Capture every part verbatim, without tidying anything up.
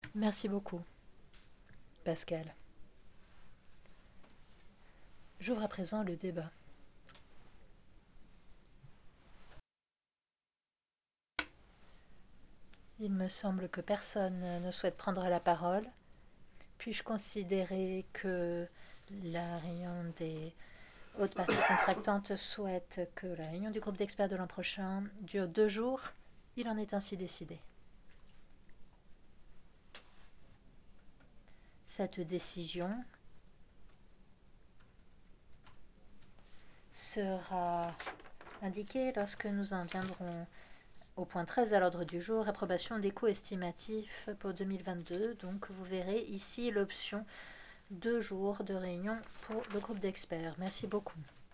Merci beaucoup, Pascal. J'ouvre à présent le débat. Il me semble que personne ne souhaite prendre la parole. Puis-je considérer que la réunion des hautes parties contractantes souhaite que la réunion du groupe d'experts de l'an prochain dure deux jours? Il en est ainsi décidé. Cette décision sera indiquée lorsque nous en viendrons au point treize à l'ordre du jour, approbation des coûts estimatifs pour deux mille vingt-deux. Donc vous verrez ici l'option deux jours de réunion pour le groupe d'experts. Merci beaucoup.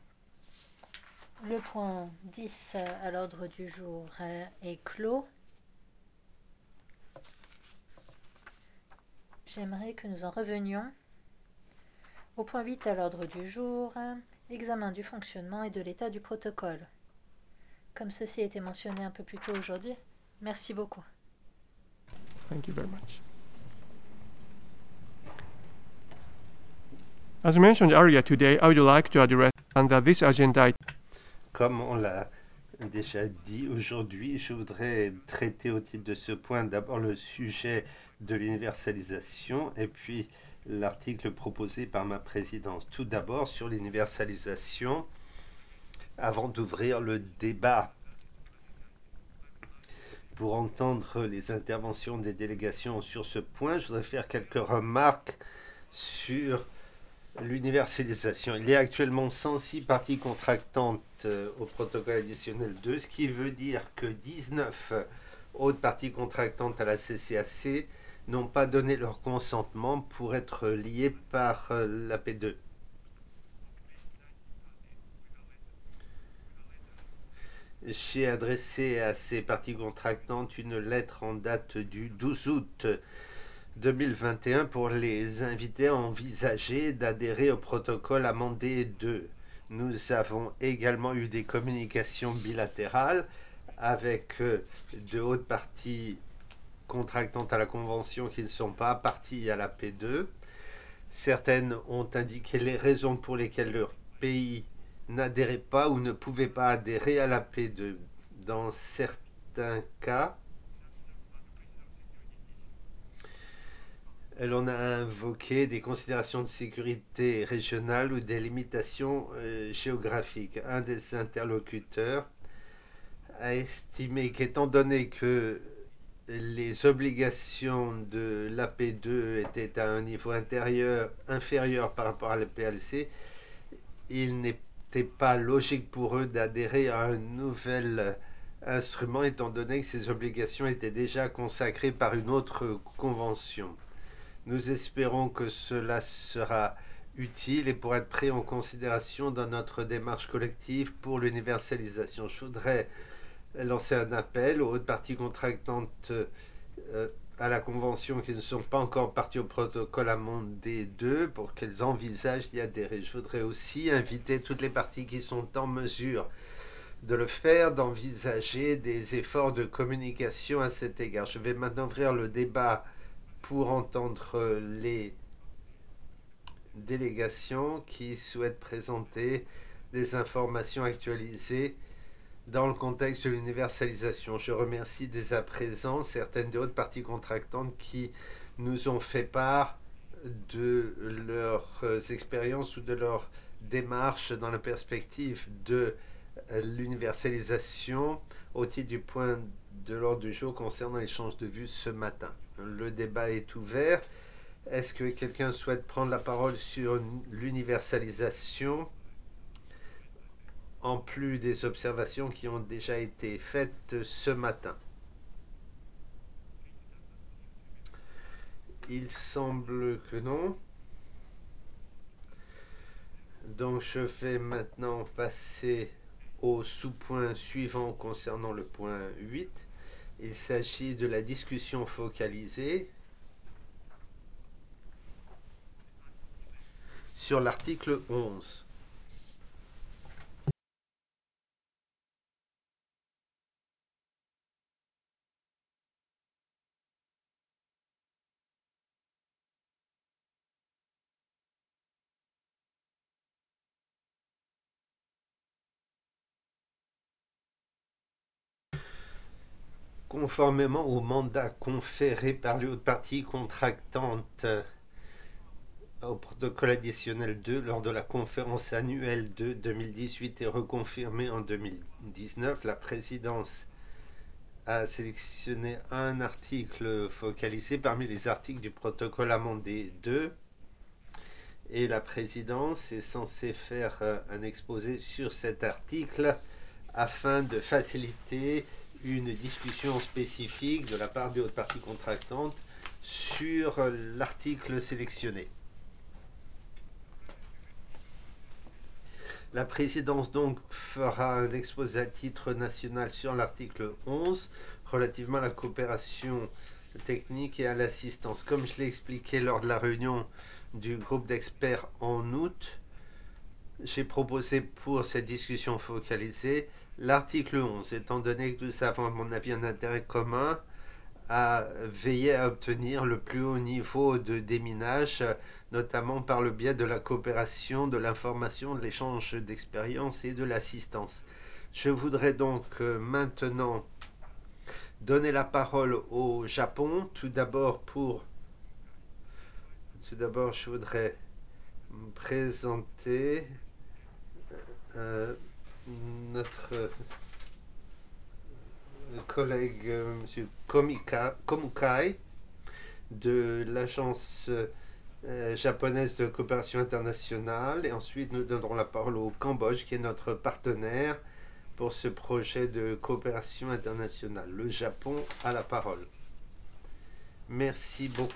Le point dix à l'ordre du jour est clos. J'aimerais que nous en revenions au point huit à l'ordre du jour, examen du fonctionnement et de l'état du protocole. Comme ceci a été mentionné un peu plus tôt aujourd'hui, merci beaucoup. Thank you very much. As mentioned earlier today, I would like to address under this agenda item. Comme on l'a déjà dit aujourd'hui, je voudrais traiter au titre de ce point d'abord le sujet de l'universalisation et puis l'article proposé par ma présidence. Tout d'abord sur l'universalisation, avant d'ouvrir le débat pour entendre les interventions des délégations sur ce point, je voudrais faire quelques remarques sur l'universalisation. Il y a actuellement cent six parties contractantes euh, au protocole additionnel deux, ce qui veut dire que dix-neuf autres parties contractantes à la C C A C n'ont pas donné leur consentement pour être liées par euh, l'A P deux. J'ai adressé à ces parties contractantes une lettre en date du douze août deux mille vingt et un pour les inviter à envisager d'adhérer au protocole amendé deux. Nous avons également eu des communications bilatérales avec de hautes parties contractantes à la Convention qui ne sont pas parties à la P deux. Certaines ont indiqué les raisons pour lesquelles leur pays n'adhérait pas ou ne pouvait pas adhérer à la P deux. Dans certains cas, l'on a invoqué des considérations de sécurité régionale ou des limitations euh, géographiques. Un des interlocuteurs a estimé qu'étant donné que les obligations de l'A P deux étaient à un niveau intérieur, inférieur par rapport à la P L C, il n'était pas logique pour eux d'adhérer à un nouvel instrument étant donné que ces obligations étaient déjà consacrées par une autre convention. Nous espérons que cela sera utile et pourra être pris en considération dans notre démarche collective pour l'universalisation. Je voudrais lancer un appel aux hautes parties contractantes euh, à la Convention qui ne sont pas encore parties au protocole amendé deux pour qu'elles envisagent d'y adhérer. Je voudrais aussi inviter toutes les parties qui sont en mesure de le faire, d'envisager des efforts de communication à cet égard. Je vais maintenant ouvrir le débat pour entendre les délégations qui souhaitent présenter des informations actualisées dans le contexte de l'universalisation. Je remercie dès à présent certaines des hautes parties contractantes qui nous ont fait part de leurs expériences ou de leurs démarches dans la perspective de l'universalisation au titre du point de l'ordre du jour concernant l'échange de vues ce matin. Le débat est ouvert. Est-ce que quelqu'un souhaite prendre la parole sur l'universalisation en plus des observations qui ont déjà été faites ce matin? Il semble que non. Donc je vais maintenant passer au sous-point suivant concernant le point huit. Il s'agit de la discussion focalisée sur l'article onze. Conformément au mandat conféré par les hautes parties contractantes au protocole additionnel deux lors de la conférence annuelle de deux mille dix-huit et reconfirmé en deux mille dix-neuf, la présidence a sélectionné un article focalisé parmi les articles du protocole amendé deux et la présidence est censée faire un exposé sur cet article afin de faciliter une discussion spécifique de la part des hautes parties contractantes sur l'article sélectionné. La présidence donc fera un exposé à titre national sur l'article onze relativement à la coopération technique et à l'assistance. Comme je l'ai expliqué lors de la réunion du groupe d'experts en août, j'ai proposé pour cette discussion focalisée l'article onze, étant donné que nous avons à mon avis un intérêt commun à veiller à obtenir le plus haut niveau de déminage, notamment par le biais de la coopération, de l'information, de l'échange d'expériences et de l'assistance. Je voudrais donc maintenant donner la parole au Japon. Tout d'abord, pour... Tout d'abord, je voudrais me présenter euh, notre collègue euh, M. Komika, Komukai de l'agence euh, japonaise de coopération internationale et ensuite nous donnerons la parole au Cambodge qui est notre partenaire pour ce projet de coopération internationale. Le Japon a la parole. Merci beaucoup.